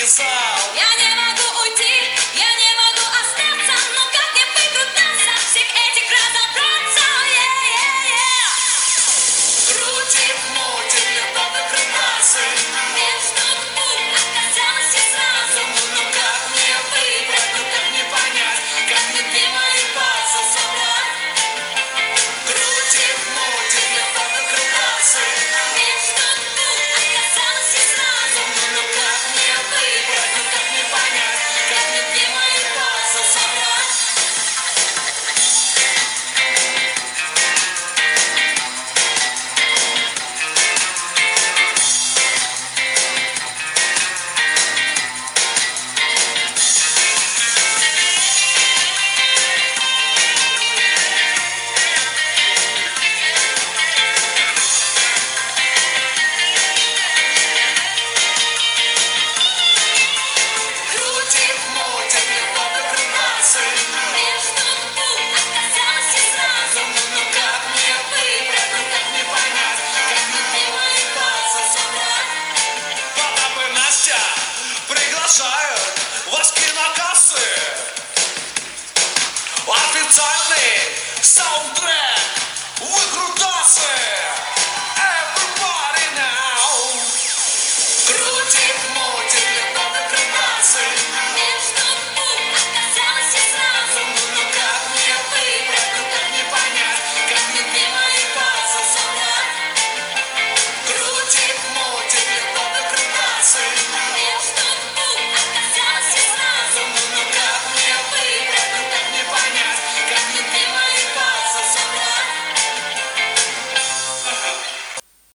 завязал. Я не могу уйти, я не могу остаться, но как мне выкрутаться, всех этих разобраться, Крутит, мутит, любовь и крутасы. Между двух оказалось и сразу. Ну как мне выбрать, ну как мне понять, как мне где мои пальцы собрать? Крутит, мутит, любовь и крутасы. Между двух оказалось и сразу. Ну как мне выбрать, ну как мне понять, как мне где мои пальцы собрать? Крутит, мутит, любовь и крутасы. Между двух оказалось и сразу. Ну как мне выбрать, ну как мне понять, как мне где мои пальцы собрать? Потап и Настя приглашают вас в кинокассы. Официальный саунд